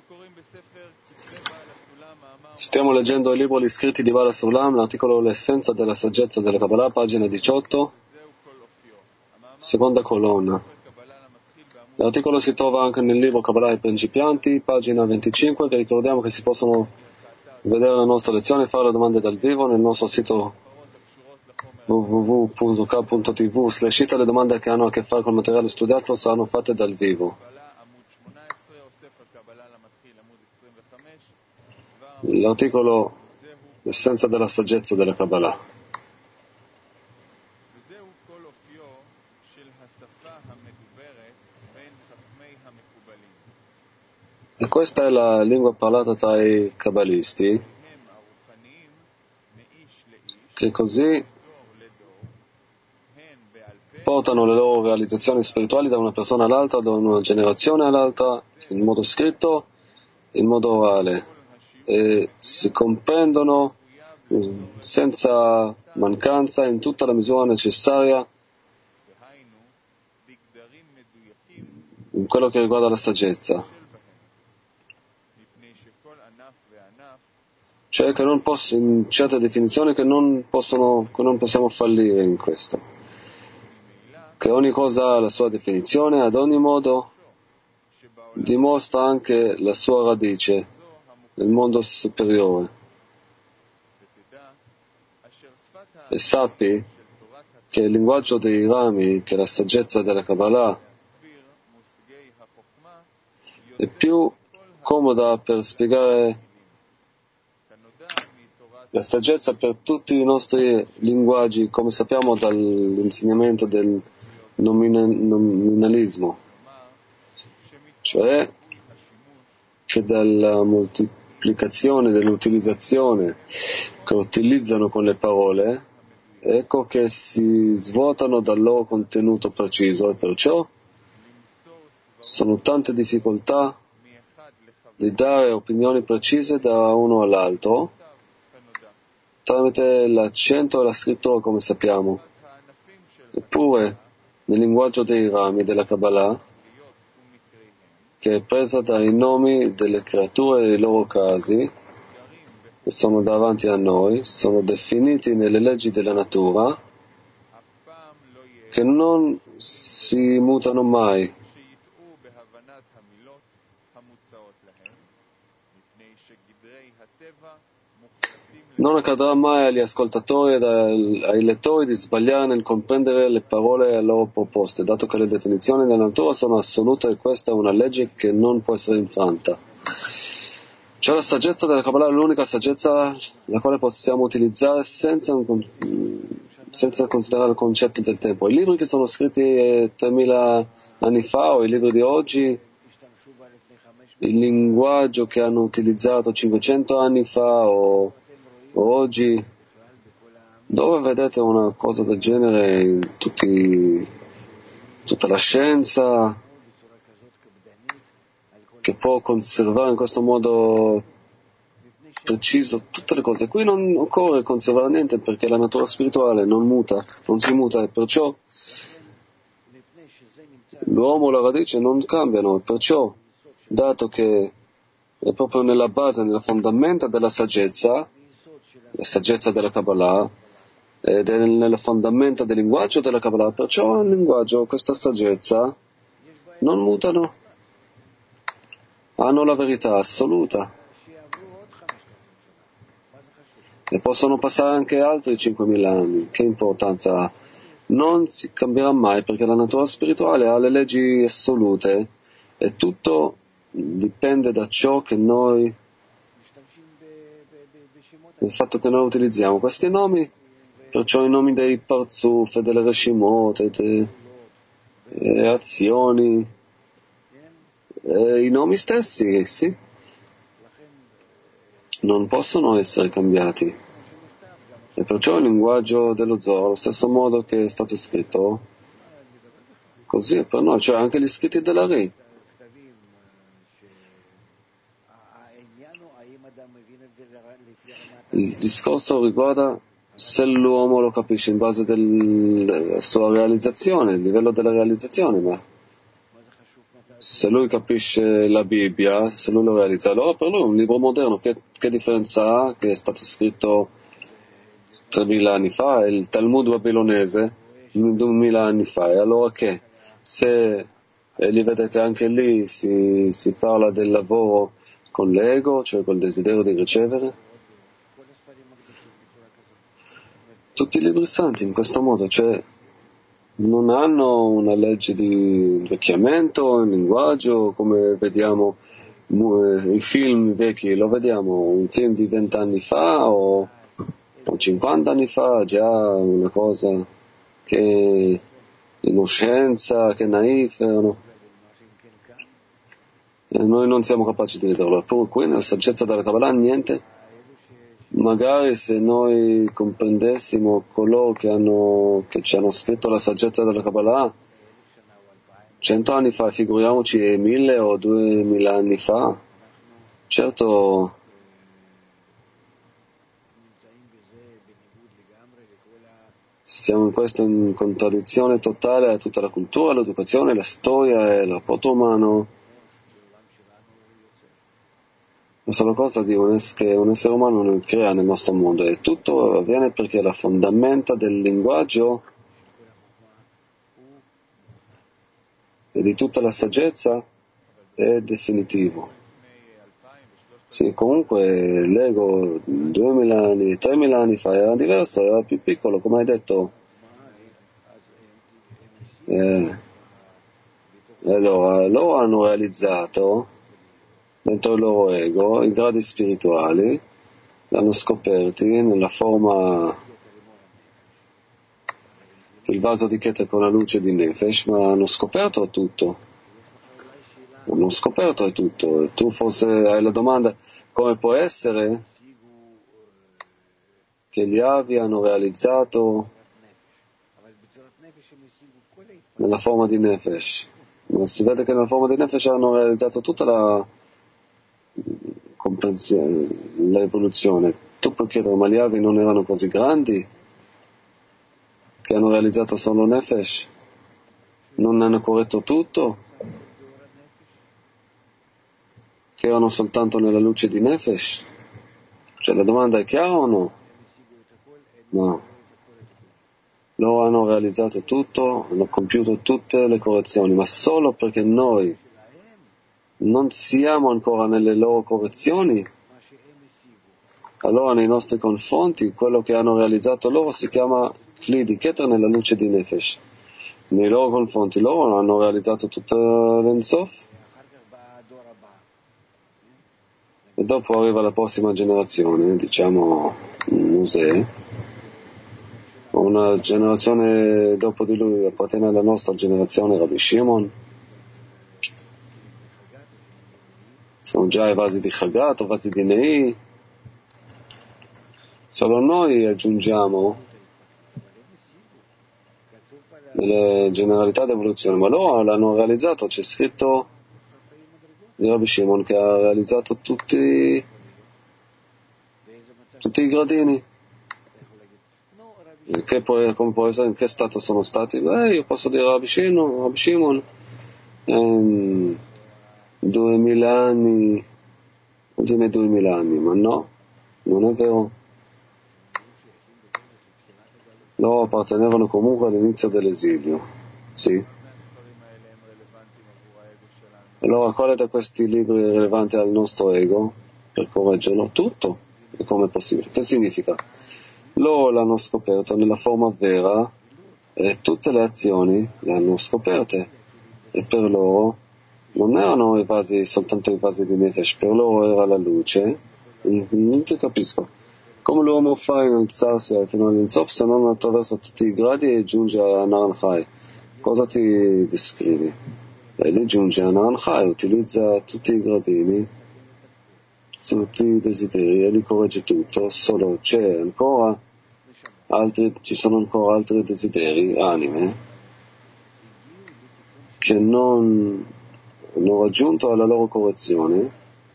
Stiamo leggendo il libro Gli scritti di Baal HaSulam, l'articolo L'essenza della saggezza della Kabbalah, pagina 18, seconda colonna. L'articolo si trova anche nel libro Kabbalah ai principianti, pagina 25, vi ricordiamo che si possono vedere la nostra lezione e fare le domande dal vivo nel nostro sito www.k.tv/it. Le domande che hanno a che fare con il materiale studiato saranno fatte dal vivo. L'articolo L'essenza della saggezza della Kabbalah. E questa è la lingua parlata tra i kabbalisti, che così portano le loro realizzazioni spirituali da una persona all'altra, da una generazione all'altra, in modo scritto, in modo orale, e si comprendono senza mancanza, in tutta la misura necessaria, in quello che riguarda la saggezza. Cioè che non in certe definizioni che non possiamo fallire in questo. Che ogni cosa ha la sua definizione, ad ogni modo dimostra anche la sua radice nel mondo superiore. E sappi che il linguaggio dei rami, che è la saggezza della Kabbalah, è più comoda per spiegare la saggezza per tutti i nostri linguaggi, come sappiamo dall'insegnamento del nominalismo, cioè che dalla moltiplicazione, dell'utilizzazione che utilizzano con le parole, ecco che si svuotano dal loro contenuto preciso, e perciò sono tante difficoltà di dare opinioni precise da uno all'altro tramite l'accento e la scrittura, come sappiamo. Eppure nel linguaggio dei rami della Kabbalah, che è presa dai nomi delle creature e dei loro casi che sono davanti a noi, sono definiti nelle leggi della natura, che non si mutano mai. Non accadrà mai agli ascoltatori e ai lettori di sbagliare nel comprendere le parole a loro proposte, dato che le definizioni della natura sono assolute e questa è una legge che non può essere infranta. Cioè la saggezza della Kabbalah è l'unica saggezza la quale possiamo utilizzare senza considerare il concetto del tempo. I libri che sono scritti 3000 anni fa o i libri di oggi, il linguaggio che hanno utilizzato 500 anni fa o oggi, dove vedete una cosa del genere in tutta la scienza che può conservare in questo modo preciso tutte le cose? Qui non occorre conservare niente perché la natura spirituale non si muta, e perciò l'uomo e la radice non cambiano, e perciò, dato che è proprio nella base, nella fondamenta della saggezza, la saggezza della Kabbalah, ed è nella fondamenta del linguaggio della Kabbalah, perciò il linguaggio, questa saggezza, non mutano, hanno la verità assoluta. E possono passare anche altri 5.000 anni, che importanza ha? Non si cambierà mai perché la natura spirituale ha le leggi assolute e tutto dipende da ciò che noi, il fatto che noi utilizziamo questi nomi, perciò i nomi dei Parzuf, delle Reshimot, delle azioni, i nomi stessi, sì, non possono essere cambiati. E perciò il linguaggio dello Zohar, allo stesso modo che è stato scritto, così è per noi, cioè anche gli scritti della Ri. Il discorso riguarda se l'uomo lo capisce in base della sua realizzazione, il livello della realizzazione, ma se lui capisce la Bibbia, se lui lo realizza, allora per lui è un libro moderno. Che differenza ha che è stato scritto 3000 anni fa, è il Talmud babilonese 2000 anni fa, e allora che? Se egli vede che anche lì si parla del lavoro con l'ego, cioè col desiderio di ricevere, tutti i libri santi in questo modo, cioè non hanno una legge di invecchiamento, in linguaggio, come vediamo i film vecchi, lo vediamo, un film di 20 anni fa o 50 anni fa, già una cosa che innoscenza, che naif, no? E noi non siamo capaci di vederlo. Eppure qui nella saggezza della Kabbalah niente. Magari se noi comprendessimo coloro che ci hanno scritto la saggezza della Kabbalah 100 anni fa, figuriamoci 1000 o 2000 anni fa, certo siamo in questo in contraddizione totale a tutta la cultura, l'educazione, la storia e il rapporto umano. La sola cosa che un essere umano non crea nel nostro mondo, e tutto avviene perché la fondamenta del linguaggio e di tutta la saggezza è definitivo. Sì, comunque l'ego 2000 anni, 3000 anni fa era diverso, era più piccolo, come hai detto. Allora, loro hanno realizzato dentro il loro ego i gradi spirituali, l'hanno scoperti nella forma il vaso di Keter con la luce di Nefesh, ma hanno scoperto tutto. Hanno scoperto tutto. E tu forse hai la domanda: come può essere che gli avi hanno realizzato nella forma di Nefesh? Ma si vede che nella forma di Nefesh hanno realizzato tutta la comprensione, l'evoluzione. Tu puoi chiedere: ma gli avi non erano così grandi che hanno realizzato solo Nefesh? Non hanno corretto tutto? Che erano soltanto nella luce di Nefesh? Cioè la domanda è chiara o no? No. Loro hanno realizzato tutto, hanno compiuto tutte le correzioni, ma solo perché noi non siamo ancora nelle loro correzioni, allora nei nostri confronti quello che hanno realizzato loro si chiama Kli di Keter nella luce di Nefesh. Nei loro confronti loro hanno realizzato tutto l'Ensof, e dopo arriva la prossima generazione, diciamo Mosè, una generazione dopo di lui appartiene alla nostra generazione, Rabbi Shimon. Sono già i vasi di Chagat o vasi di Nei. Solo noi aggiungiamo nelle generalità d'evoluzione, ma loro l'hanno realizzato. C'è scritto di Rabbi Shimon che ha realizzato tutti i gradini. Come può essere, in che stato sono stati? Io posso dire Rabbi Shimon 2000 anni, ultimi 2000 anni, ma no, non è vero. Loro appartenevano comunque all'inizio dell'esilio, sì. Allora quale da questi libri è rilevante al nostro ego per correggerlo? Tutto. E come è possibile? Che significa? Loro l'hanno scoperto nella forma vera e tutte le azioni le hanno scoperte, e per loro non erano soltanto i vasi di Nefesh, per loro era la luce. Non ti capisco. Come l'uomo fa a innalzarsi fino all'Insof se non attraverso tutti i gradi e giunge a Naran Chai? Cosa ti descrivi? Egli giunge a Naran Chai, utilizza tutti i gradini, tutti i desideri e li corregge tutto, solo ci sono ancora altri desideri, anime, che non hanno raggiunto la loro correzione.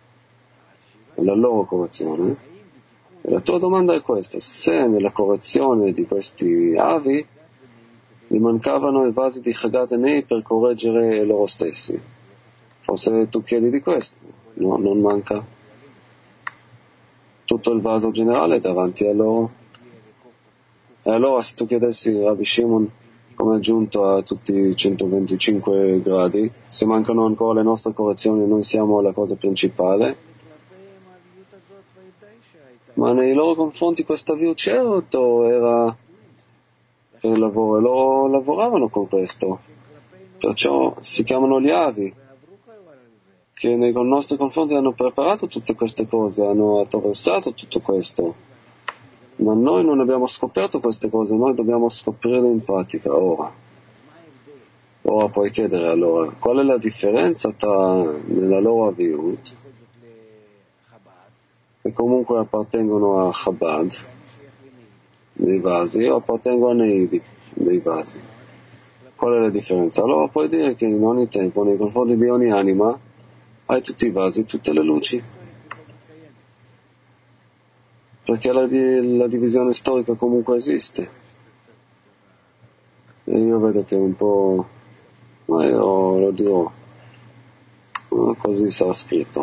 E la tua domanda è questa: se nella correzione di questi avi gli mancavano i vasi di Chagat e Nei per correggere loro stessi, Forse tu chiedi di questo, no, non manca tutto il vaso generale davanti a loro. E allora se tu chiedessi a Rabbi Shimon come è giunto a tutti i 125 gradi, se mancano ancora le nostre correzioni noi siamo la cosa principale, ma nei loro confronti questa via certo era per il lavoro, e loro lavoravano con questo, perciò si chiamano gli avi, che nei nostri confronti hanno preparato tutte queste cose, hanno attraversato tutto questo, ma noi non abbiamo scoperto queste cose, noi dobbiamo scoprirle in pratica ora. Ora puoi chiedere allora, qual è la differenza nella loro aviut, che comunque appartengono a Chabad, dei vasi, o appartengono a Neidik, dei vasi. Qual è la differenza? Allora puoi dire che in ogni tempo, nei confronti di ogni anima, hai tutti i vasi, tutte le luci. Perché la divisione storica comunque esiste. E io vedo che è un po'... ma io lo dirò. Così sarà scritto.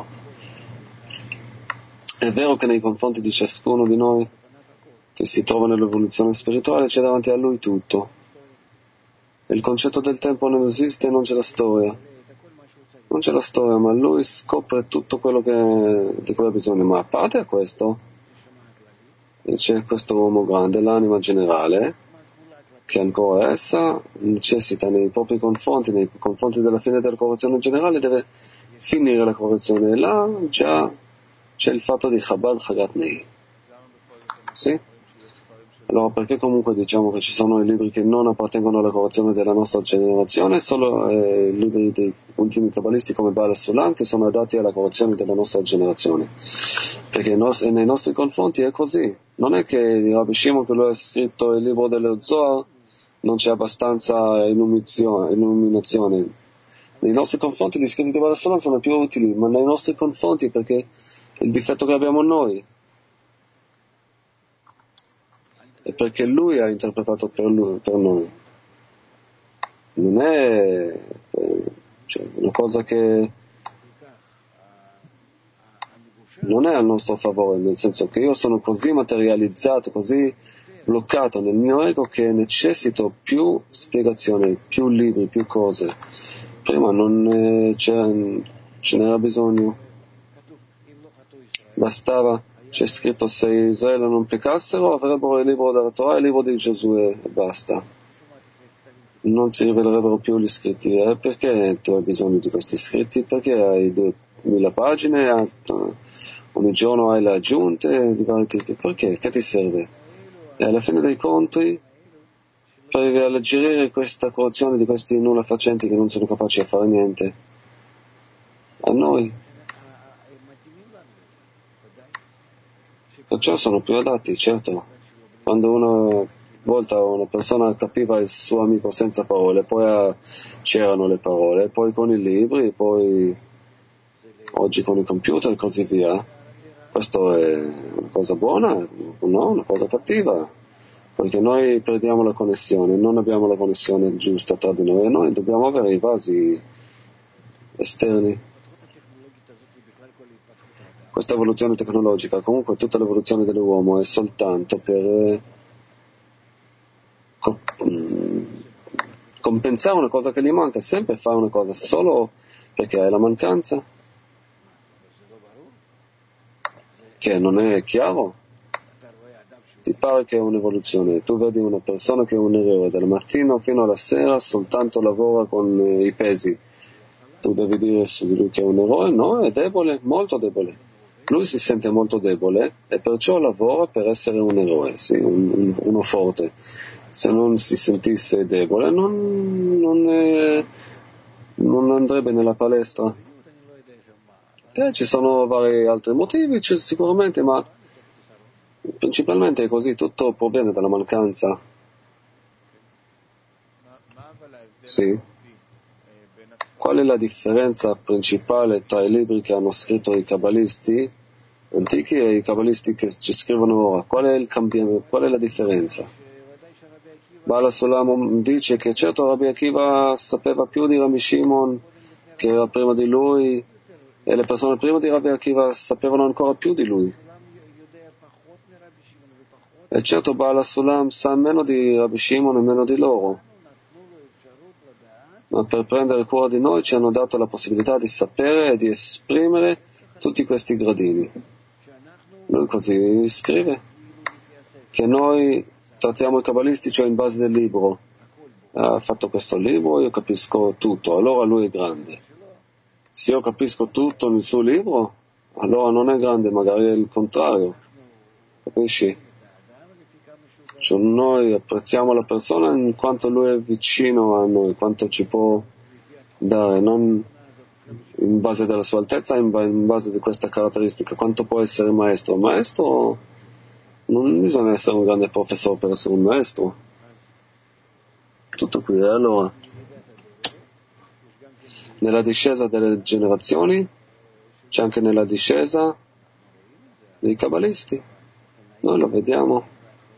È vero che nei confronti di ciascuno di noi che si trova nell'evoluzione spirituale c'è davanti a lui tutto. Il concetto del tempo non esiste, non c'è la storia. Non c'è la storia, ma lui scopre tutto quello di cui ha bisogno. Ma a parte questo, c'è questo uomo grande, l'anima generale, che ancora essa necessita nei propri confronti, nei confronti della fine della correzione generale, deve finire la correzione. E là già c'è il fatto di Chabad Chagat Nei. Sì? Allora perché comunque diciamo che ci sono i libri che non appartengono alla correzione della nostra generazione, solo i libri dei ultimi cabalisti come Baal Sulam che sono adatti alla correzione della nostra generazione? Perché nei nostri confronti è così. Non è che Rabbi Shimon, che lui ha scritto il libro dello Zohar, non c'è abbastanza illuminazione. Nei nostri confronti gli scritti di Baal Sulam sono più utili, ma nei nostri confronti perché è il difetto che abbiamo noi. È perché lui ha interpretato per noi. Non è una cosa che non è al nostro favore, nel senso che io sono così materializzato, così bloccato nel mio ego che necessito più spiegazioni, più libri, più cose. Prima non ce n'era bisogno. Bastava, c'è scritto, se Israele non peccassero avrebbero il libro della Torah e il libro di Giosuè e basta. Non si rivelerebbero più gli scritti. Perché tu hai bisogno di questi scritti? Perché hai 2000 pagine, ogni giorno hai le aggiunte di vari tipi? Perché? Che ti serve? E alla fine dei conti, per alleggerire questa corruzione di questi nulla facenti che non sono capaci a fare niente, a noi. Perciò sono più adatti, certo. Quando una volta una persona capiva il suo amico senza parole, poi c'erano le parole, poi con i libri, poi oggi con i computer e così via. Questo è una cosa buona, no? Una cosa cattiva, perché noi perdiamo la connessione, non abbiamo la connessione giusta tra di noi e noi dobbiamo avere i vasi esterni. Questa evoluzione tecnologica, comunque tutta l'evoluzione dell'uomo è soltanto per compensare una cosa che gli manca, sempre fare una cosa solo perché hai la mancanza, che non è chiaro. Ti pare che è un'evoluzione, tu vedi una persona che è un eroe, dal mattino fino alla sera soltanto lavora con i pesi, tu devi dire su di lui che è un eroe? No, è debole, molto debole. Lui si sente molto debole e perciò lavora per essere un eroe, sì, uno forte. Se non si sentisse debole non andrebbe nella palestra. Ci sono vari altri motivi sicuramente, ma principalmente è così, tutto proviene dalla mancanza. Sì. Qual è la differenza principale tra i libri che hanno scritto i cabalisti antichi e i cabalisti che ci scrivono ora? Qual è il cambiamento? Qual è la differenza? Baal Sulam dice che certo Rabbi Akiva sapeva più di Rabbi Shimon che era prima di lui, e le persone prima di Rabbi Akiva sapevano ancora più di lui. E certo Baal HaSulam sa meno di Rabbi Shimon e meno di loro, ma per prendere cura di noi ci hanno dato la possibilità di sapere e di esprimere tutti questi gradini. Lui così scrive che noi trattiamo i cabalisti, cioè in base del libro. Ha fatto questo libro, io capisco tutto, allora lui è grande. Se io capisco tutto nel suo libro, allora non è grande, magari è il contrario. Capisci? Cioè noi apprezziamo la persona in quanto lui è vicino a noi, quanto ci può dare, non in base della sua altezza, in base di questa caratteristica, quanto può essere maestro. Maestro non bisogna essere un grande professore per essere un maestro. Tutto qui. Allora, nella discesa delle generazioni c'è anche nella discesa dei cabalisti. Noi lo vediamo.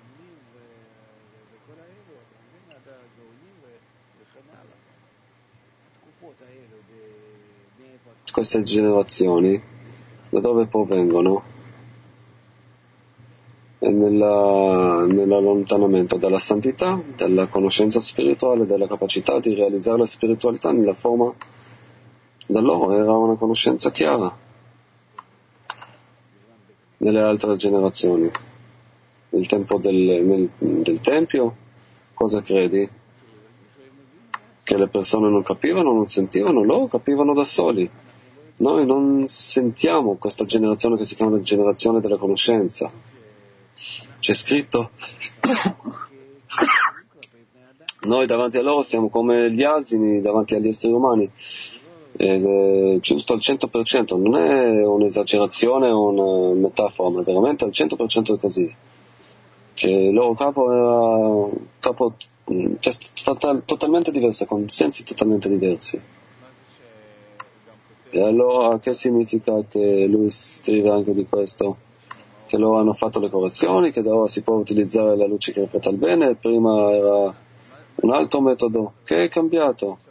Queste generazioni da dove provengono? È nell'allontanamento dalla santità, della conoscenza spirituale, della capacità di realizzare la spiritualità nella forma. Da loro era una conoscenza chiara. Nelle altre generazioni, nel tempo del Tempio, cosa credi? Che le persone non capivano, non sentivano, loro capivano da soli. Noi non sentiamo questa generazione che si chiama la generazione della conoscenza. C'è scritto noi davanti a loro siamo come gli asini davanti agli esseri umani, giusto al 100%, non è un'esagerazione o una metafora, ma veramente al 100% è così, che il loro capo era totalmente diverso, con sensi totalmente diversi. E allora che significa che lui scrive anche di questo? Che loro hanno fatto le correzioni, che da ora si può utilizzare la luce che riflette il bene, prima era un altro metodo. Che è cambiato?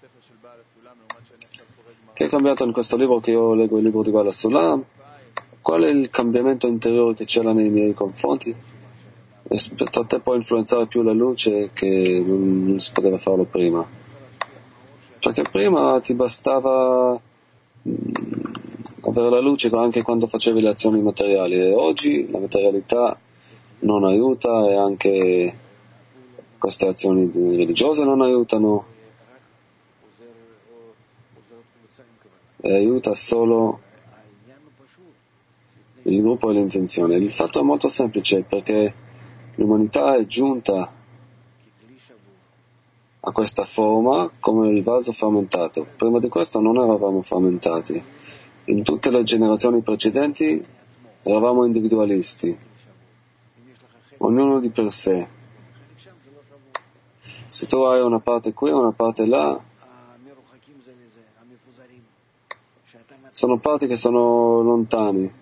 Che è cambiato in questo libro che io leggo, il libro di Baal HaSulam? Qual è il cambiamento interiore che c'era nei miei confronti? Rispetto a te può influenzare più la luce che non si poteva farlo prima. Perché prima ti bastava avere la luce anche quando facevi le azioni materiali, e oggi la materialità non aiuta e anche queste azioni religiose non aiutano, e aiuta solo il gruppo e l'intenzione. Il fatto è molto semplice, perché l'umanità è giunta a questa forma come il vaso frammentato. Prima di questo non eravamo frammentati. In tutte le generazioni precedenti eravamo individualisti, ognuno di per sé. Se tu hai una parte qui e una parte là, sono parti che sono lontani,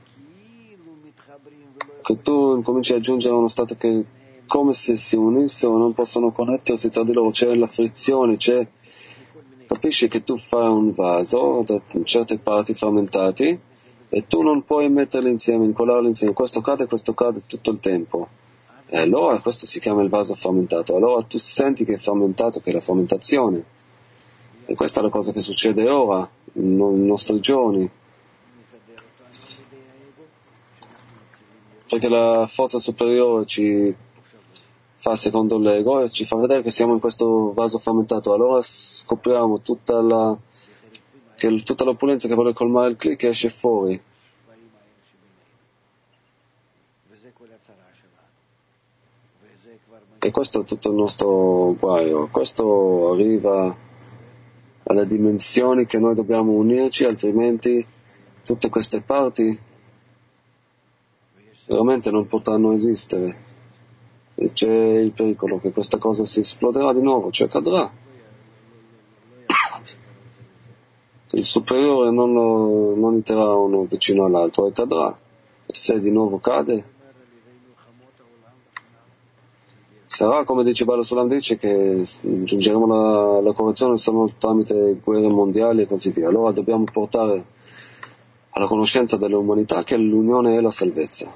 che tu incominci a giungere a uno stato che come se si unissero, non possono connettersi tra di loro, c'è la frizione, capisci che tu fai un vaso da certe parti frammentati e tu non puoi metterli insieme, incollarli insieme, questo cade tutto il tempo, e allora questo si chiama il vaso frammentato. Allora tu senti che è frammentato, che è la frammentazione, e questa è la cosa che succede ora nei nostri giorni, perché la forza superiore ci fa secondo l'ego e ci fa vedere che siamo in questo vaso frammentato. Allora scopriamo tutta l'opulenza che vuole colmare il click, esce fuori. E questo è tutto il nostro guaio. Questo arriva alle dimensioni che noi dobbiamo unirci, altrimenti tutte queste parti veramente non potranno esistere. E c'è il pericolo che questa cosa si esploderà di nuovo, cioè cadrà. Il superiore non li terrà uno vicino all'altro e cadrà. E se di nuovo cade, Sarà, come dice Bala Sulam, dice che giungeremo alla correzione solo tramite guerre mondiali e così via. Allora dobbiamo portare alla conoscenza dell'umanità che l'unione è la salvezza.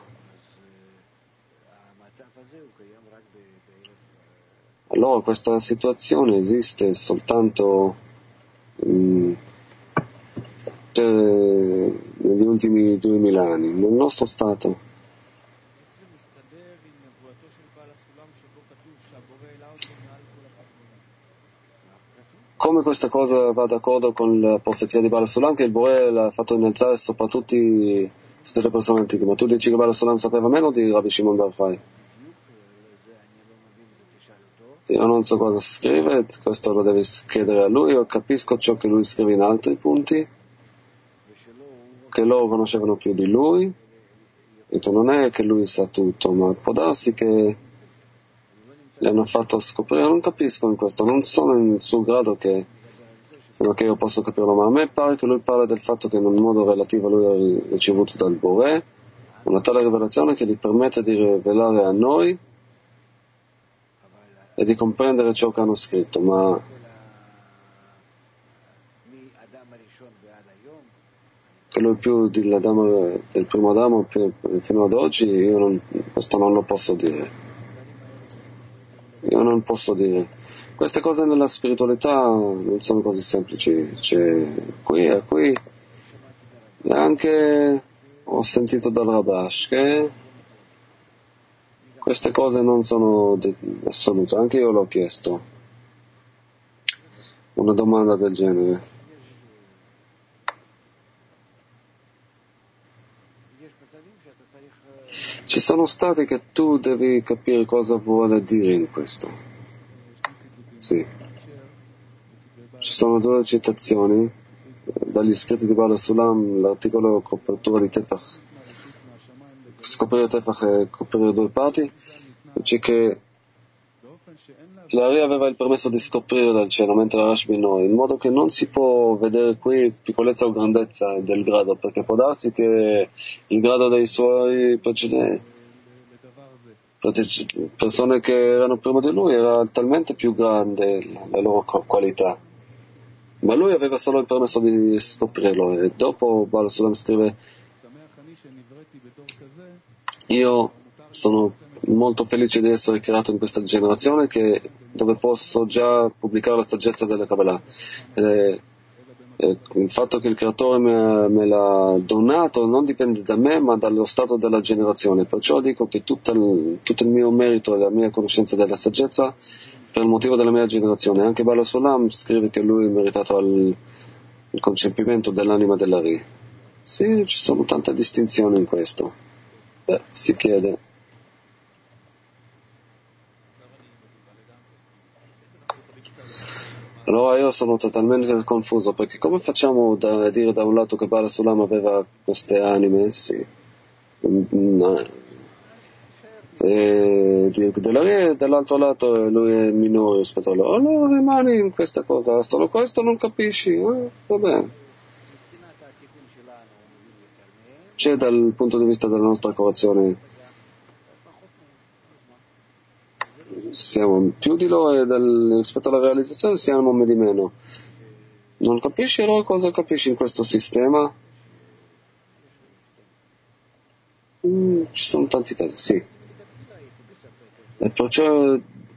Allora questa situazione esiste soltanto negli ultimi 2000 anni, nel nostro stato. Come questa cosa va d'accordo con la profezia di Bala Sulam, che il Bore l'ha fatto innalzare sopra tutte le persone antiche, ma tu dici che Bala Sulam sapeva meno di Rabbi Shimon Bar Yochai? Io non so cosa scrive, questo lo devi chiedere a lui. Io capisco ciò che lui scrive in altri punti, che loro conoscevano più di lui, e che non è che lui sa tutto, ma può darsi che gli hanno fatto scoprire. Non capisco in questo, non sono in suo grado che io posso capirlo, ma a me pare che lui parla del fatto che in un modo relativo lui ha ricevuto dal Boré una tale rivelazione che gli permette di rivelare a noi e di comprendere ciò che hanno scritto, ma che lui più del primo Adamo fino ad oggi, questo non lo posso dire. Io non posso dire. Queste cose nella spiritualità non sono così semplici. C'è qui e qui. E anche ho sentito dal Rabash che queste cose non sono assolute. Anche io l'ho chiesto. Una domanda del genere. Ci sono stati che tu devi capire cosa vuole dire in questo. Sì. Ci sono 2 citazioni dagli scritti di Bala Sulam, l'articolo copertura di Tefach, scoprire Tefach e coprire 2 parti, dice che l'Ari aveva il permesso di scoprire dal cielo, mentre Rashbi no, in modo che non si può vedere qui piccolezza o grandezza del grado, perché può darsi che il grado dei suoi persone che erano prima di lui era talmente più grande la loro qualità, ma lui aveva solo il permesso di scoprirlo. E dopo Baal Sulam scrive: io sono molto felice di essere creato in questa generazione dove posso già pubblicare la saggezza della Kabbalah. Il fatto che il creatore me l'ha donato non dipende da me, ma dallo stato della generazione. Perciò dico che tutto il mio merito e la mia conoscenza della saggezza per il motivo della mia generazione. Anche Bala Sulam scrive che lui è meritato il concepimento dell'anima dell'Ari. Sì, ci sono tante distinzioni in questo. Si chiede. Allora io sono totalmente confuso, perché come facciamo a dire da un lato che Bala Sulam aveva queste anime? Sì. E dall'altro lato lui è minore rispetto a loro. Allora rimani in questa cosa, solo questo non capisci? Vabbè. C'è dal punto di vista della nostra correzione, siamo più di loro e rispetto alla realizzazione siamo di meno. Non capisci allora cosa capisci in questo sistema? Ci sono tanti casi, sì. E perciò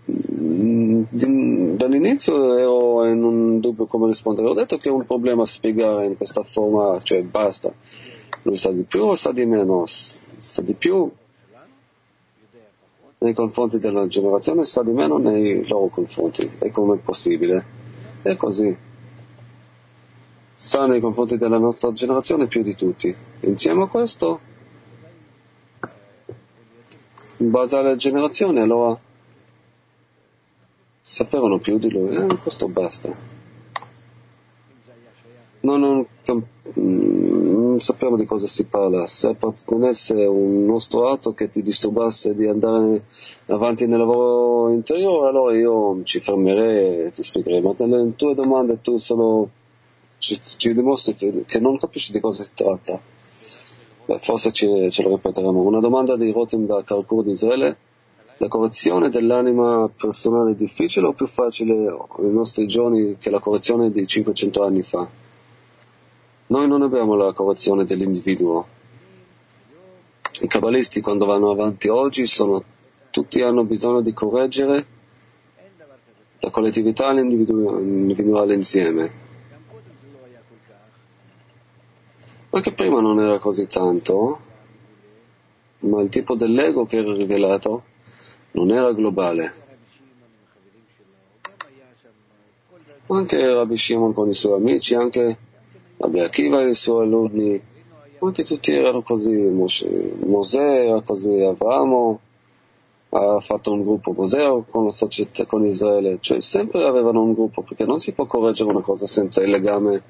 dall'inizio ero in un dubbio come rispondere. Ho detto che è un problema spiegare in questa forma, cioè basta. Lui sa di più o sa di meno? Sa di più nei confronti della generazione, sa di meno nei loro confronti. E come è possibile? È così. Sa nei confronti della nostra generazione più di tutti. Insieme a questo, in base alle generazioni, allora sapevano più di lui. Questo basta. Non sappiamo di cosa si parla. Se appartenesse un nostro atto che ti disturbasse di andare avanti nel lavoro interiore, allora io ci fermerei e ti spiegherei. Ma nelle tue domande tu solo ci dimostri che non capisci di cosa si tratta. Forse ce lo ripeteremo. Una domanda di Rotem da Carrefour di Israele: La correzione dell'anima personale è difficile o più facile nei nostri giorni che la correzione di 500 anni fa? Noi non abbiamo la correzione dell'individuo. I cabalisti, quando vanno avanti oggi, tutti hanno bisogno di correggere la collettività e l'individuale insieme. Anche prima non era così tanto, ma il tipo dell'ego che era rivelato non era globale. Anche Rabbi Shimon con i suoi amici, anche Rabbi Akiva e i suoi alunni, anche tutti erano così. Mosè era così, Avramo ha fatto un gruppo, Mosè con la società, con Israele, cioè sempre avevano un gruppo, perché non si può correggere una cosa senza il legame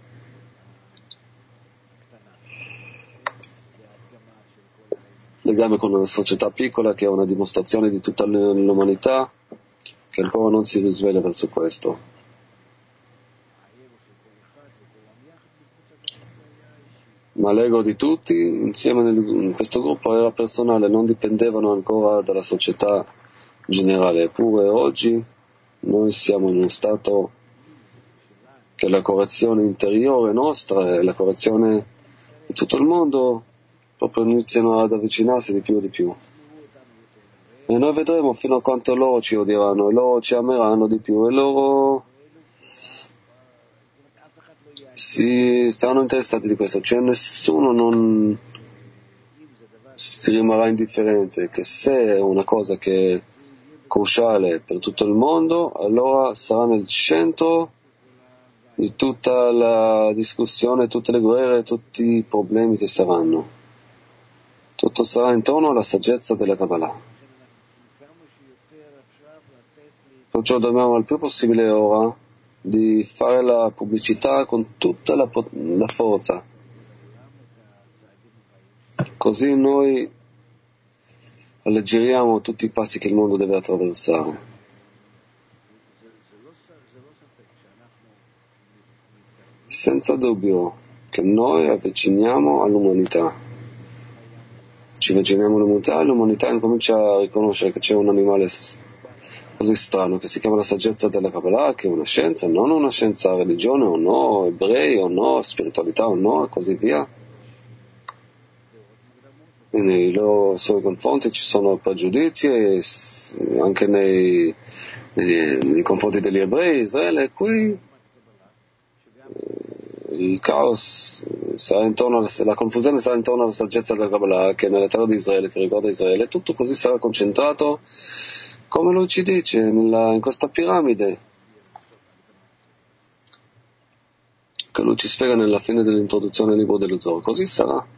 con una società piccola che è una dimostrazione di tutta l'umanità che ancora non si risveglia verso questo. Ma l'ego di tutti insieme in questo gruppo era personale, non dipendevano ancora dalla società generale. Eppure oggi noi siamo in uno stato che la correzione interiore nostra e la correzione di tutto il mondo proprio iniziano ad avvicinarsi di più e di più. E noi vedremo fino a quanto loro ci odieranno, e loro ci ameranno di più, e loro si saranno interessati di questo, cioè nessuno non si rimarrà indifferente, che se è una cosa che è cruciale per tutto il mondo, allora sarà nel centro di tutta la discussione, tutte le guerre, tutti i problemi che saranno. Tutto sarà intorno alla saggezza della Kabbalah. Perciò dobbiamo il più possibile ora di fare la pubblicità con tutta la forza. Così noi alleggeriamo tutti i passi che il mondo deve attraversare. Senza dubbio che noi avviciniamo all'umanità. Ci avviciniamo all'umanità e l'umanità incomincia a riconoscere che c'è un animale così strano che si chiama la saggezza della Kabbalah, che è una scienza, non una scienza religione o no, ebrei o no, spiritualità o no, e così via. E nei suoi confronti ci sono pregiudizi anche nei confronti degli ebrei, Israele, e qui il caos sarà intorno la confusione sarà intorno alla saggezza della Kabbalah, che è nella terra di Israele, che riguarda Israele, tutto così sarà concentrato, come lui ci dice, in questa piramide, che lui ci spiega nella fine dell'introduzione al libro dello Zohar. Così sarà.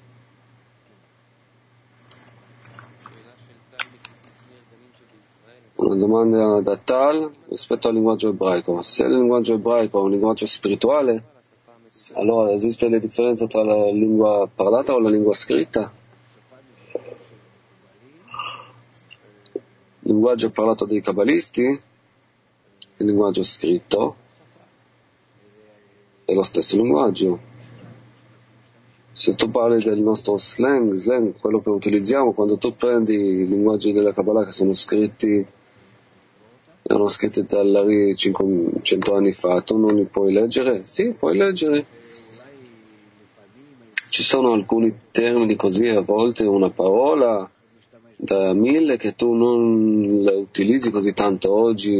Una domanda da Tal rispetto al linguaggio ebraico. Se il linguaggio ebraico è un linguaggio spirituale, allora esiste la differenza tra la lingua parlata o la lingua scritta? Il linguaggio parlato dai kabbalisti, il linguaggio scritto, è lo stesso linguaggio. Se tu parli del nostro slang, quello che utilizziamo, quando tu prendi i linguaggi della Kabbalah che erano scritti dall'Ari 500 anni fa, tu non li puoi leggere? Sì, puoi leggere. Ci sono alcuni termini così, a volte una parola da 1000 che tu non la utilizzi così tanto oggi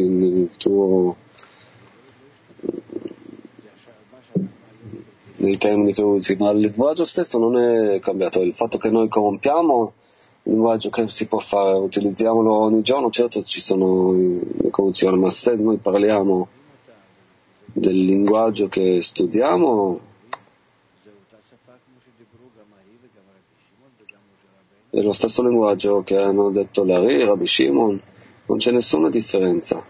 nei termini che usi, ma il linguaggio stesso non è cambiato. Il fatto che noi corrompiamo il linguaggio che si può fare, utilizziamolo ogni giorno, certo ci sono le corruzioni, ma se noi parliamo del linguaggio che studiamo, è lo stesso linguaggio che hanno detto l'Ari, Rabbi Shimon, non c'è nessuna differenza.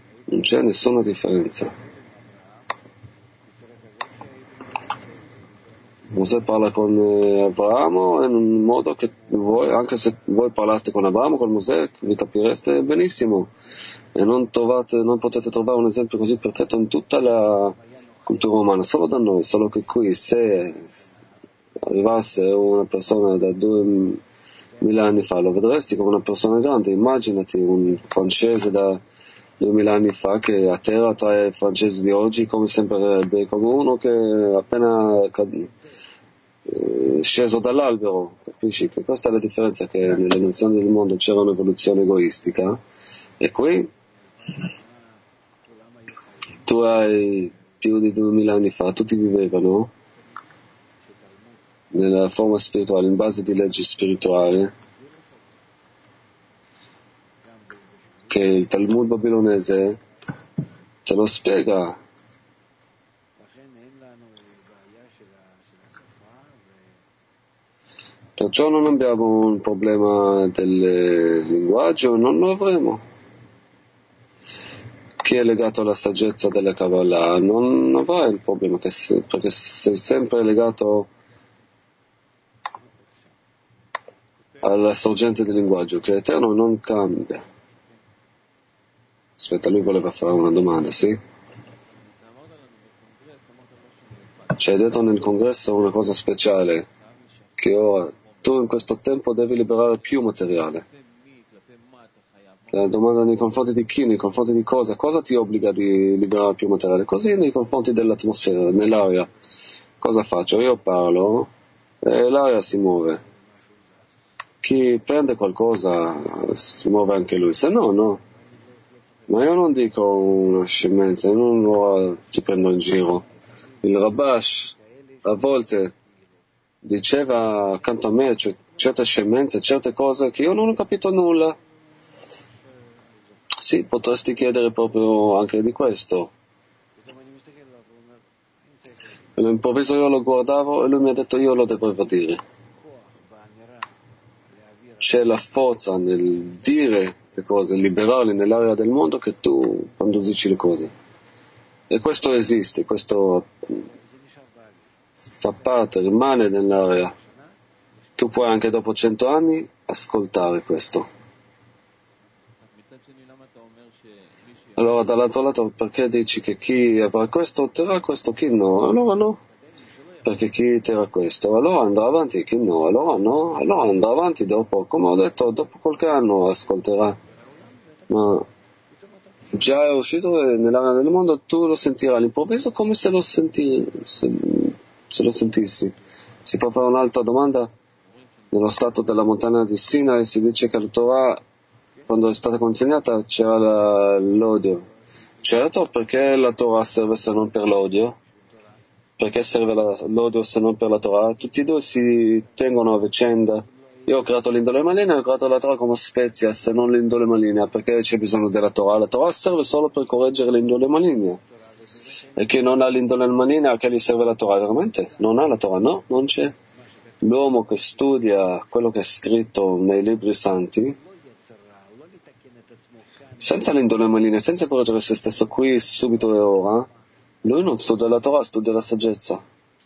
Mosè parla con Abramo in un modo che voi, anche se voi parlaste con Abramo, con Mosè, vi capireste benissimo e non potete trovare un esempio così perfetto in tutta la cultura umana, solo da noi, solo che qui se arrivasse una persona da 1000 anni fa, lo vedresti come una persona grande. Immaginati un francese da 2000 anni fa che atterra tra i francesi di oggi come sembrerebbe come uno che è appena sceso dall'albero, capisci? Che questa è la differenza, che nelle nazioni del mondo c'era un'evoluzione egoistica e qui tu hai più di 2000 anni fa, tutti vivevano nella forma spirituale, in base di leggi spirituali, che il Talmud babilonese te lo spiega. Perciò non abbiamo un problema del linguaggio, non lo avremo. Chi è legato alla saggezza della Kabbalah non avrà il problema, perché sei sempre legato alla sorgente del linguaggio, che è eterno e non cambia. Aspetta, lui voleva fare una domanda, sì? Ci hai detto nel congresso una cosa speciale, che ora tu in questo tempo devi liberare più materiale. La domanda nei confronti di chi, nei confronti di cosa? Cosa ti obbliga di liberare più materiale? Così nei confronti dell'atmosfera, nell'aria. Cosa faccio? Io parlo e l'aria si muove. Chi prende qualcosa si muove anche lui, se no, no. Ma io non dico una scemenza, io non ti prendo in giro. Il Rabash a volte diceva accanto a me certe scemenze, certe cose che io non ho capito nulla. Sì, potresti chiedere proprio anche di questo. All'improvviso io lo guardavo e lui mi ha detto io lo dovevo dire. C'è la forza nel dire le cose, liberarle nell'area del mondo, che tu quando dici le cose. E questo esiste, questo fa parte, rimane nell'area. Tu puoi anche dopo 100 anni ascoltare questo. Allora dall'altro lato perché dici che chi avrà questo otterrà questo, chi no? Allora no. Perché chi terrà questo, allora andrà avanti, chi no, allora no, allora andrà avanti dopo, come ho detto, dopo qualche anno ascolterà, ma già è uscito nell'area del mondo, tu lo sentirai all'improvviso come se lo sentissi. Si può fare un'altra domanda? Nello stato della montagna di Sinai si dice che la Torah, quando è stata consegnata, c'era l'odio. Certo, perché la Torah serve se non per l'odio? Perché serve l'odio se non per la Torah? Tutti e due si tengono a vicenda. Io ho creato l'indole maligna e ho creato la Torah come spezia, se non l'indole maligna. Perché c'è bisogno della Torah? La Torah serve solo per correggere l'indole maligna. E chi non ha l'indole maligna, a che gli serve la Torah? Veramente? Non ha la Torah? No, non c'è. L'uomo che studia quello che è scritto nei libri santi, senza l'indole maligna, senza correggere se stesso qui, subito e ora, lui non studia la Torah, studia la saggezza.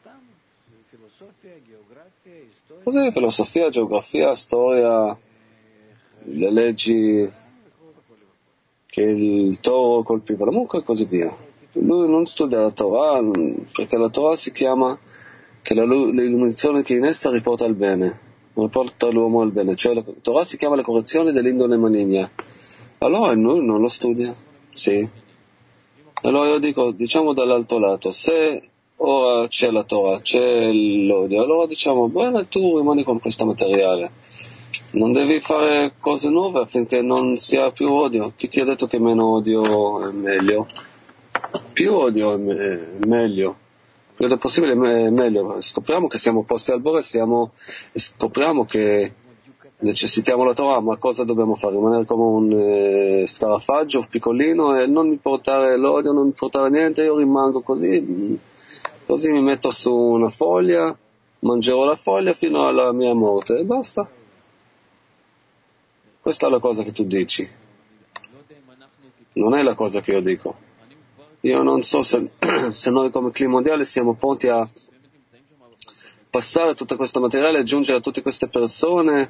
Cos'è filosofia, geografia, storia, le leggi che il toro colpiva la mucca e così via. Lui non studia la Torah perché la Torah si chiama che l'illuminazione che in essa riporta al bene, riporta l'uomo al bene, cioè la Torah si chiama la correzione dell'indole maligna. Allora lui non lo studia, sì. Allora io dico, diciamo dall'altro lato, se ora c'è la Torah, c'è l'odio, allora diciamo, bene, tu rimani con questo materiale, non devi fare cose nuove affinché non sia più odio. Chi ti ha detto che meno odio è meglio? Più odio è meglio. Più è possibile è meglio. Scopriamo che siamo posti al bore, scopriamo che necessitiamo la Torah, ma cosa dobbiamo fare? Rimanere come un scarafaggio piccolino e non mi portare l'odio, non mi portare niente, io rimango così mi metto su una foglia, mangerò la foglia fino alla mia morte e basta. Questa è la cosa che tu dici, non è la cosa che io dico. Io non so se noi come clima mondiale siamo pronti a passare tutto questo materiale, aggiungere a tutte queste persone,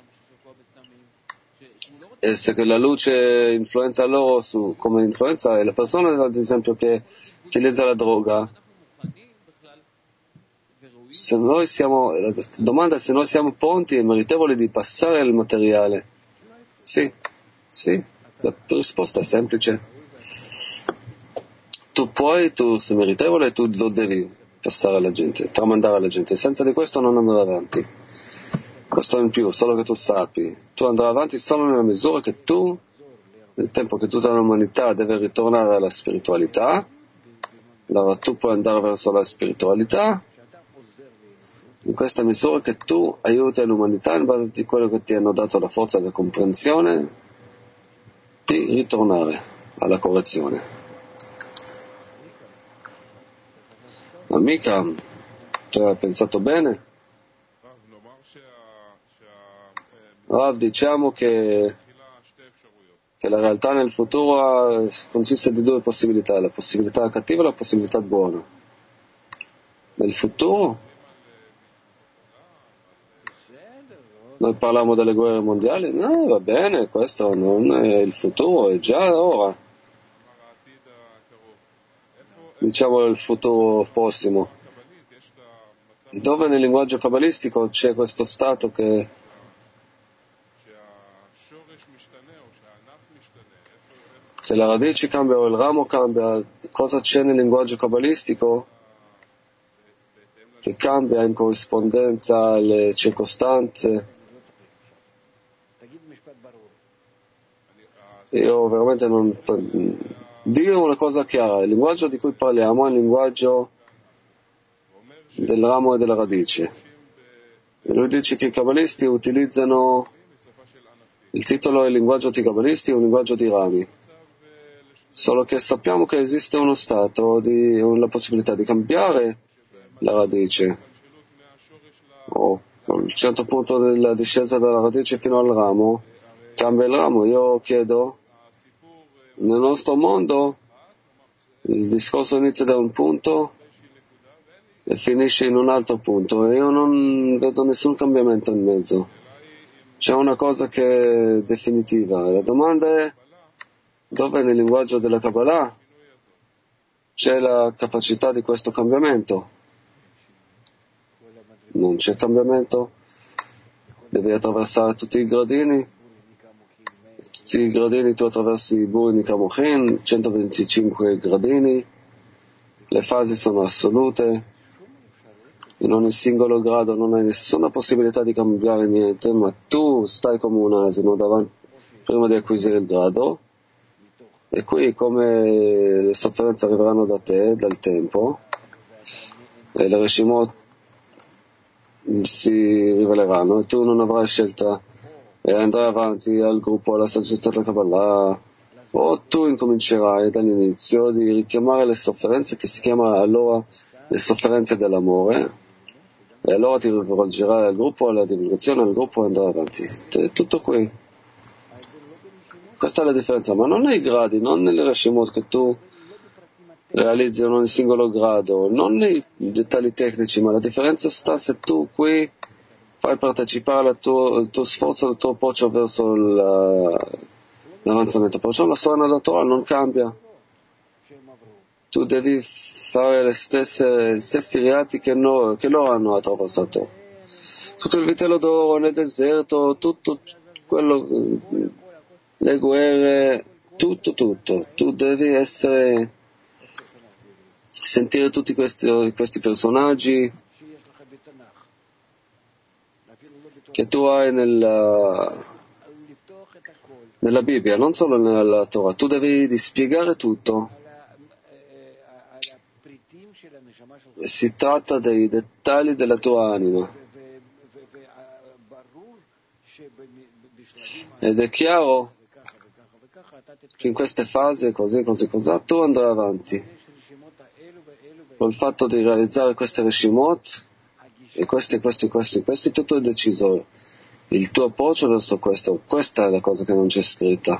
e se la luce influenza loro come influenza le persone, ad esempio, che utilizza la droga, la domanda è se noi siamo pronti e meritevoli di passare al materiale. Sì, la risposta è semplice. Tu puoi, tu sei meritevole e tu lo devi passare alla gente, tramandare alla gente. Senza di questo non andare avanti. Questo in più, solo che tu sappi. Tu andrai avanti solo nella misura che tu, nel tempo che tutta l'umanità deve ritornare alla spiritualità, allora tu puoi andare verso la spiritualità in questa misura che tu aiuti l'umanità in base a quello che ti hanno dato la forza della comprensione di ritornare alla correzione. Ma mica tu hai pensato bene? Diciamo che la realtà nel futuro consiste di due possibilità, la possibilità cattiva e la possibilità buona. Nel futuro noi parliamo delle guerre mondiali, no, va bene, questo non è il futuro, è già ora. Diciamo il futuro prossimo, dove nel linguaggio cabalistico c'è questo stato che la radice cambia o il ramo cambia. Cosa c'è nel linguaggio cabalistico che cambia in corrispondenza alle circostanze? Io veramente non dire una cosa chiara, il linguaggio di cui parliamo è il linguaggio del ramo e della radice. E lui dice che i cabalisti utilizzano il titolo, il linguaggio di cabalisti è un linguaggio di rami. Solo che sappiamo che esiste uno stato, la possibilità di cambiare la radice, o a un certo punto della discesa dalla radice fino al ramo, cambia il ramo. Io chiedo, nel nostro mondo il discorso inizia da un punto e finisce in un altro punto e io non vedo nessun cambiamento in mezzo. C'è una cosa che è definitiva. La domanda è dove nel linguaggio della Kabbalah c'è la capacità di questo cambiamento. Non c'è cambiamento, devi attraversare tutti i gradini. Tutti i gradini tu attraversi i Buri Nikamochin, 125 gradini, le fasi sono assolute, in ogni singolo grado non hai nessuna possibilità di cambiare niente, ma tu stai come un asino davanti, prima di acquisire il grado, e qui come le sofferenze arriveranno da te, dal tempo, e le Reshimot si riveleranno, e tu non avrai scelta e andrai avanti al gruppo, alla saggezza della Kabbalah, o tu incomincerai dall'inizio di richiamare le sofferenze che si chiamano allora le sofferenze dell'amore, e allora ti rivolgerai al gruppo, alla divulgazione al gruppo e andrai avanti. Tutto qui. Questa è la differenza, ma non nei gradi, non nelle Reshimot che tu realizzi in ogni singolo grado, non nei dettagli tecnici, ma la differenza sta se tu qui fai partecipare il tuo sforzo, il tuo approccio verso l'avanzamento. Perciò la storia della Torah non cambia. Tu devi fare gli stessi reati che loro hanno attraversato. Tutto il vitello d'oro nel deserto, tutto quello, le guerre, tutto. Tu devi sentire tutti questi personaggi che tu hai nella Bibbia, non solo nella Torah. Tu devi dispiegare tutto. Si tratta dei dettagli della tua anima. Ed è chiaro che in queste fasi, così, tu andrai avanti. Col fatto di realizzare queste Reshimot, e questi, tutto è deciso. Il tuo approccio verso questo, questa è la cosa che non c'è scritta.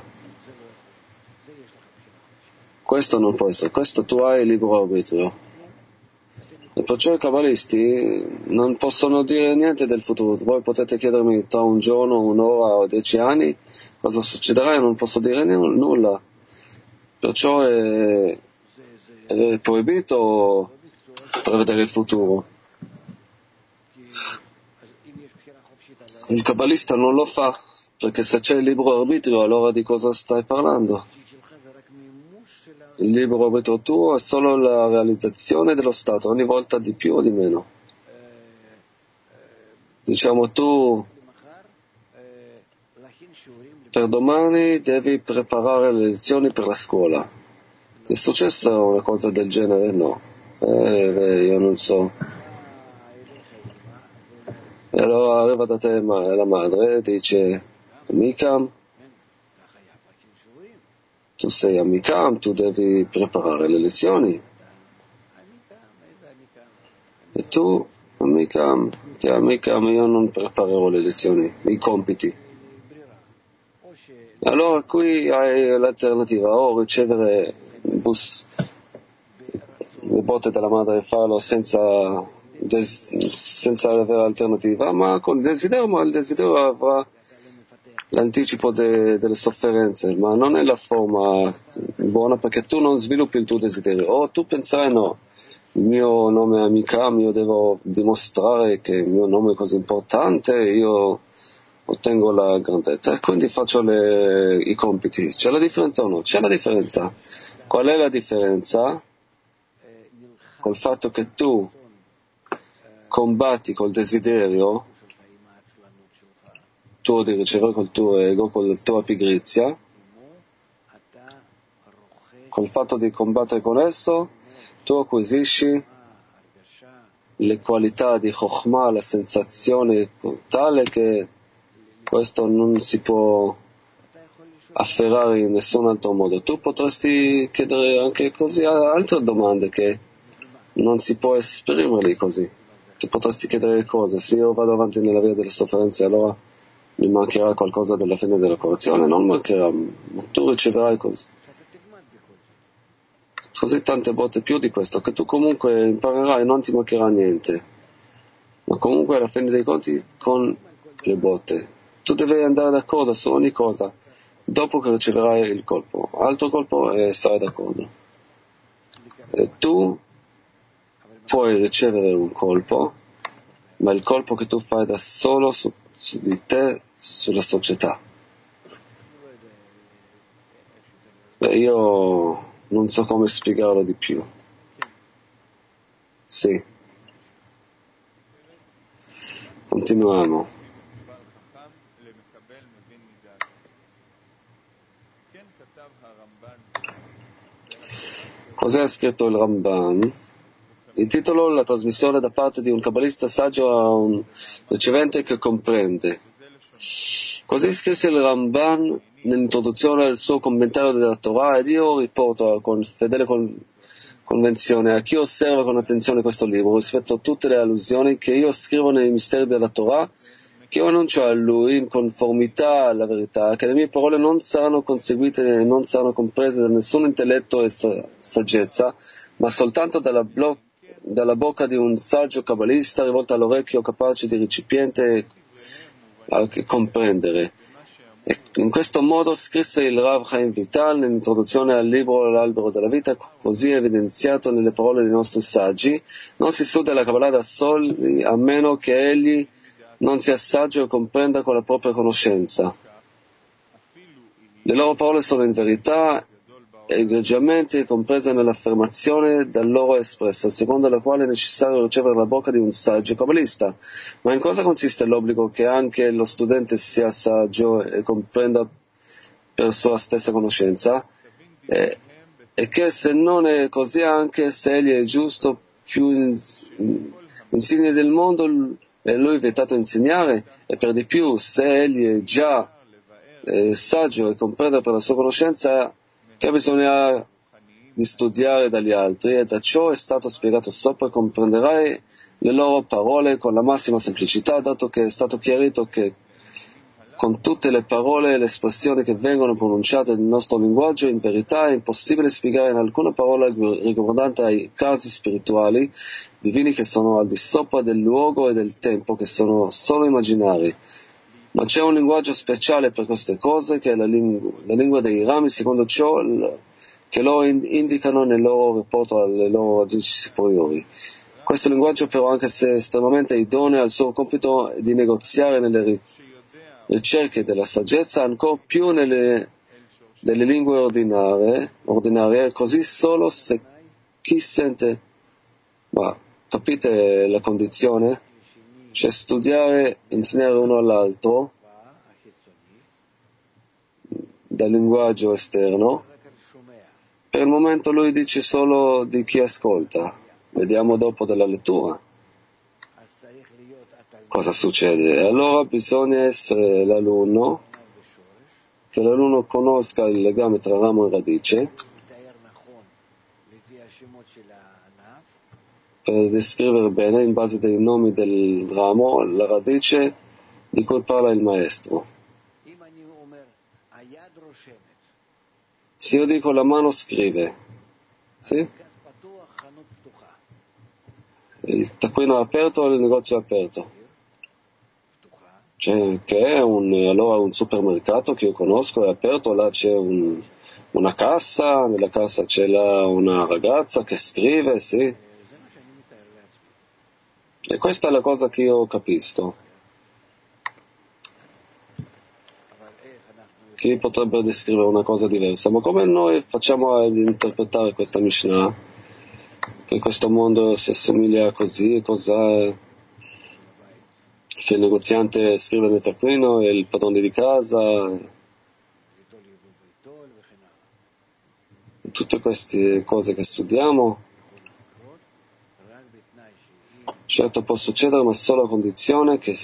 Questo non può essere, questo tu hai il libero arbitrio. E perciò i cabalisti non possono dire niente del futuro. Voi potete chiedermi tra un giorno, un'ora o 10 anni cosa succederà e non posso dire nulla. Perciò è proibito prevedere il futuro. Il kabbalista non lo fa, perché se c'è il libero arbitrio, allora di cosa stai parlando? Il libero arbitrio tuo è solo la realizzazione dello stato, ogni volta di più o di meno. Diciamo, tu per domani devi preparare le lezioni per la scuola. Ti è successa una cosa del genere? No. Io non so. E allora arriva da te la madre e dice: Amikam, tu sei Amikam, tu devi preparare le lezioni. E tu, Amikam, che Amikam, io non preparerò le lezioni, i compiti. Allora qui hai l'alternativa: o ricevere le botte della madre e farlo senza avere alternativa, ma con il desiderio avrà l'anticipo delle sofferenze, ma non è la forma buona, perché tu non sviluppi il tuo desiderio. O tu pensai: no, il mio nome è Amikam, io devo dimostrare che il mio nome è così importante, io ottengo la grandezza e quindi faccio i compiti. C'è la differenza o no? C'è la differenza. Qual è la differenza? Col fatto che tu combatti col desiderio tuo di ricevere col tuo ego, con la tua pigrizia, col fatto di combattere con esso, tu acquisisci le qualità di Chokhmah, la sensazione tale che questo non si può afferrare in nessun altro modo. Tu potresti chiedere anche così altre domande che non si può esprimerli così. Tu potresti chiedere cose: se io vado avanti nella via delle sofferenze, allora mi mancherà qualcosa della fine della correzione? Non mancherà, ma tu riceverai così tante botte più di questo, che tu comunque imparerai, non ti mancherà niente, ma comunque alla fine dei conti con le botte tu devi andare d'accordo su ogni cosa dopo che riceverai il colpo, altro colpo, e sarai d'accordo. E tu puoi ricevere un colpo, ma il colpo che tu fai da solo su di te, sulla società. Io non so come spiegarlo di più. Sì. Continuiamo. Cos'è ha scritto il Ramban? Il titolo: la trasmissione da parte di un kabbalista saggio a un ricevente che comprende. Così scrisse il Ramban nell'introduzione al suo commentario della Torah, ed io riporto con fedele convenzione a chi osserva con attenzione questo libro rispetto a tutte le allusioni che io scrivo nei misteri della Torah, che io annuncio a lui in conformità alla verità, che le mie parole non saranno conseguite e non saranno comprese da nessun intelletto e saggezza, ma soltanto dalla bocca di un saggio kabbalista rivolta all'orecchio capace di recipiente a comprendere. E in questo modo scrisse il Rav Chaim Vital nell'introduzione al libro L'albero della vita, così evidenziato nelle parole dei nostri saggi: non si studia la Kabbalah da soli, a meno che egli non sia saggio e comprenda con la propria conoscenza. Le loro parole sono in verità egregiamente comprese nell'affermazione da loro espressa, secondo la quale è necessario ricevere la bocca di un saggio kabbalista. Ma in cosa consiste l'obbligo che anche lo studente sia saggio e comprenda per sua stessa conoscenza? E che se non è così, anche se egli è giusto, più insigne del mondo è lui vietato insegnare, e per di più, se egli è già saggio e comprende per la sua conoscenza, che bisogna di studiare dagli altri, e da ciò è stato spiegato sopra, comprenderai le loro parole con la massima semplicità, dato che è stato chiarito che con tutte le parole e le espressioni che vengono pronunciate nel nostro linguaggio, in verità è impossibile spiegare in alcuna parola riguardante ai casi spirituali divini che sono al di sopra del luogo e del tempo, che sono solo immaginari. Ma c'è un linguaggio speciale per queste cose, che è la lingua dei rami, secondo ciò che loro indicano nel loro rapporto alle loro radici superiori. Questo linguaggio però, anche se estremamente idoneo al suo compito di negoziare nelle ricerche della saggezza, ancora più delle lingue ordinarie, così solo se chi sente, ma capite la condizione? Cioè studiare, insegnare uno all'altro dal linguaggio esterno. Per il momento lui dice solo di chi ascolta. Vediamo dopo della lettura cosa succede. Allora bisogna essere l'alunno, che l'alunno conosca il legame tra ramo e radice, per descrivere bene, in base dei nomi del ramo, la radice di cui parla il maestro. Se io dico la mano scrive, sì? Il taccuino è aperto, il negozio è aperto. Cioè, che è allora un supermercato che io conosco, è aperto, là c'è una cassa, nella cassa c'è là una ragazza che scrive, sì. E questa è la cosa che io capisco. Chi potrebbe descrivere una cosa diversa? Ma come noi facciamo ad interpretare questa Mishnah? Che questo mondo si assomiglia così, cos'è? Che il negoziante scrive nel taccuino e il padrone di casa, tutte queste cose che studiamo. Certo può succedere, ma solo a condizione che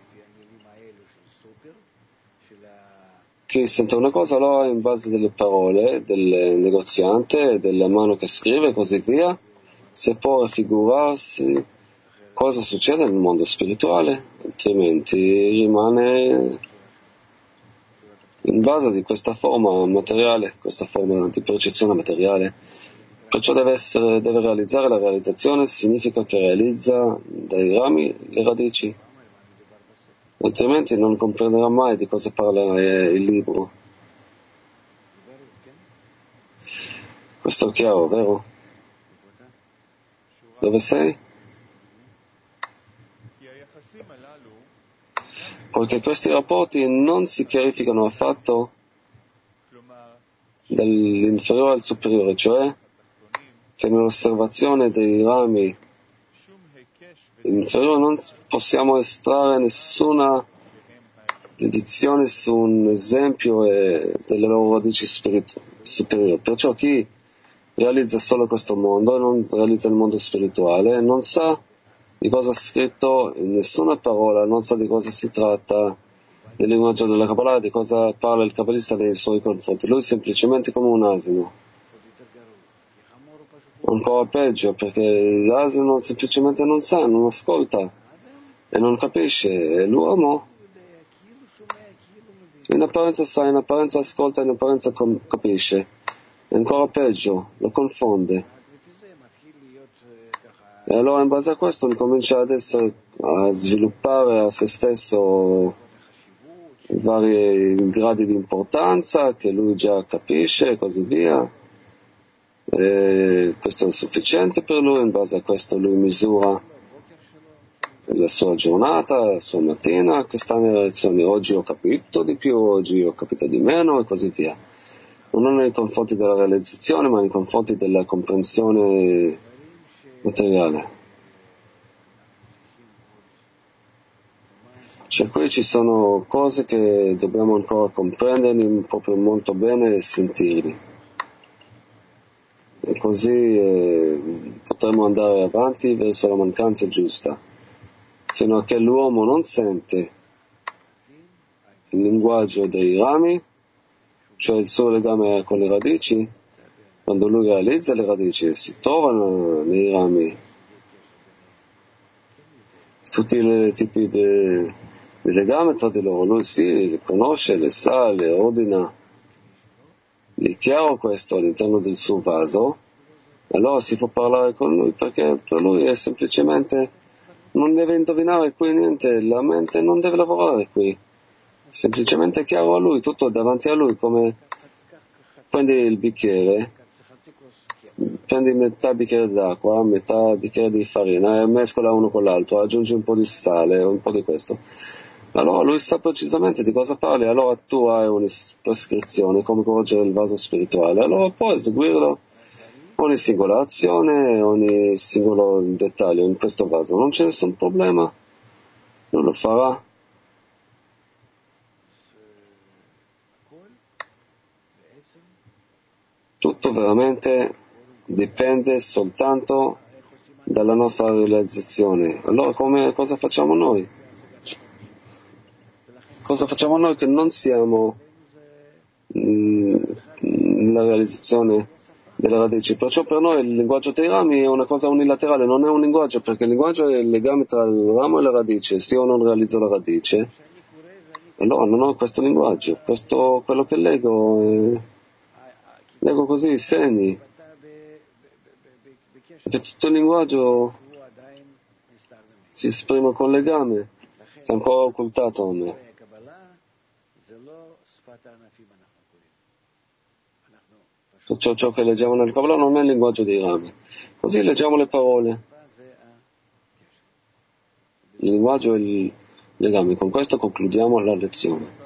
chi sente una cosa, allora in base delle parole del negoziante, della mano che scrive e così via, si può raffigurarsi cosa succede nel mondo spirituale, altrimenti rimane in base di questa forma materiale, questa forma di percezione materiale. Perciò deve realizzare la realizzazione, significa che realizza dai rami le radici, altrimenti non comprenderà mai di cosa parla il libro. Questo è chiaro, vero? Dove sei? Poiché questi rapporti non si chiarificano affatto dall'inferiore al superiore, cioè che nell'osservazione dei rami inferiori non possiamo estrarre nessuna dedizione su un esempio delle loro radici superiori. Perciò chi realizza solo questo mondo e non realizza il mondo spirituale non sa di cosa è scritto in nessuna parola, non sa di cosa si tratta nel linguaggio della Kabbalah, di cosa parla il kabbalista nei suoi confronti. Lui è semplicemente come un asino. Ancora peggio, perché l'asino semplicemente non sa, non ascolta e non capisce. E l'uomo in apparenza sa, in apparenza ascolta, in apparenza capisce. È ancora peggio, lo confonde. E allora in base a questo comincia a sviluppare a se stesso vari gradi di importanza che lui già capisce e così via. E questo è sufficiente per lui, in base a questo lui misura la sua giornata, la sua mattina, che sta nelle lezioni. Oggi ho capito di più, oggi ho capito di meno e così via. Non nei confronti della realizzazione, ma nei confronti della comprensione materiale. Cioè qui ci sono cose che dobbiamo ancora comprenderli proprio molto bene e sentirli. E così potremo andare avanti verso la mancanza giusta, fino a che l'uomo non sente il linguaggio dei rami, cioè il suo legame con le radici. Quando lui realizza le radici si trovano nei rami tutti i tipi di legame tra di loro. Lui sì, le conosce, le sa, le ordina. Gli è chiaro questo all'interno del suo vaso, allora si può parlare con lui, perché per lui è semplicemente, non deve indovinare qui niente, la mente non deve lavorare qui, semplicemente è chiaro a lui, tutto davanti a lui, come prendi il bicchiere, prendi metà bicchiere d'acqua, metà bicchiere di farina, mescola uno con l'altro, aggiungi un po' di sale, un po' di questo. Allora lui sa precisamente di cosa parli, allora tu hai una prescrizione come correggere il vaso spirituale, allora puoi eseguirlo ogni singola azione, ogni singolo dettaglio in questo vaso, non c'è nessun problema, lui lo farà. Tutto veramente dipende soltanto dalla nostra realizzazione. Allora cosa facciamo noi? Cosa facciamo noi che non siamo nella realizzazione delle radici? Perciò per noi il linguaggio dei rami è una cosa unilaterale, non è un linguaggio, perché il linguaggio è il legame tra il ramo e la radice. Se io non realizzo la radice, allora non ho questo linguaggio. Quello che leggo così i segni, perché tutto il linguaggio si esprime con legame che è ancora occultato a me. Perciò ciò che leggiamo nel Kabbalah non è il linguaggio dei rami. Così leggiamo le parole. Il linguaggio è il legame. Con questo concludiamo la lezione.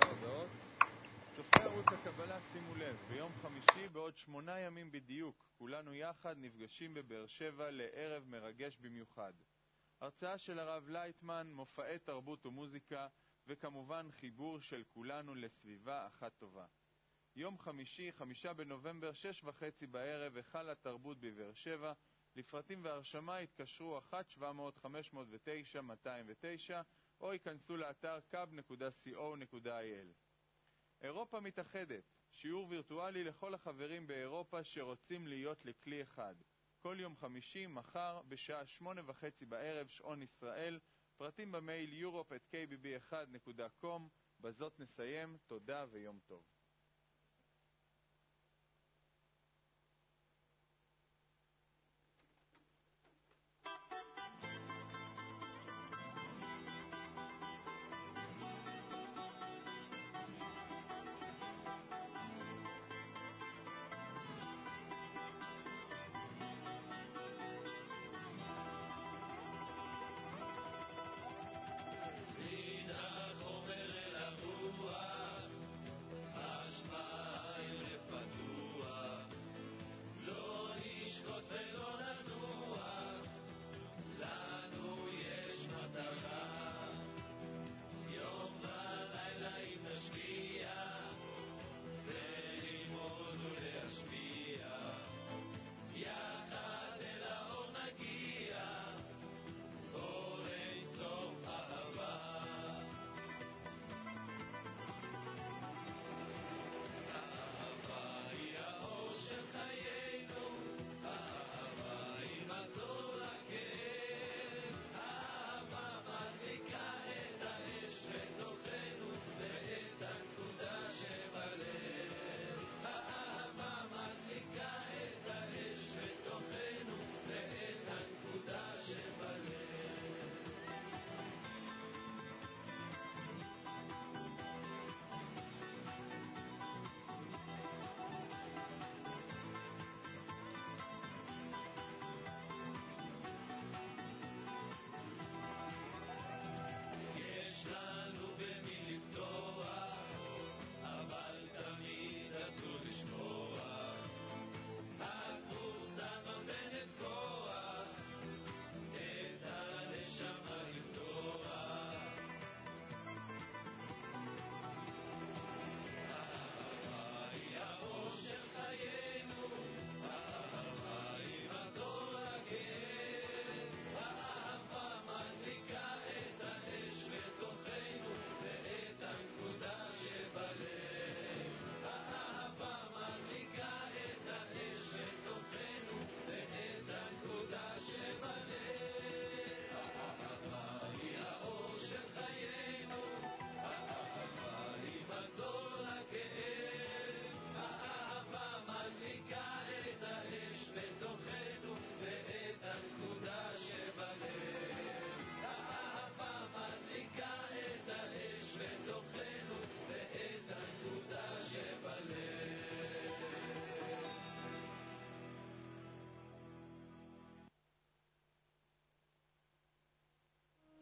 ביום חמישי בעוד 8 ימים בדיוק כולנו יחד נפגשים בבאר שבע לערב מרגש במיוחד. הרצאה של הרב לייטמן, מופעי תרבות ומוזיקה וכמובן חיבור של כולנו לסביבה אחת טובה. יום חמישי, 5 בנובמבר, 6:30 בערב, היכל התרבות בבאר שבע. לפרטים והרשמה התקשרו 1-700-509-209 או ייכנסו לאתר kab.co.il. אירופה מתאחדת, שיעור וירטואלי לכל החברים באירופה שרוצים להיות לכלי אחד. כל יום חמישי, מחר, בשעה 8:30 בערב, שעון ישראל. פרטים במייל europe@kbb1.com. בזאת נסיים, תודה ויום טוב.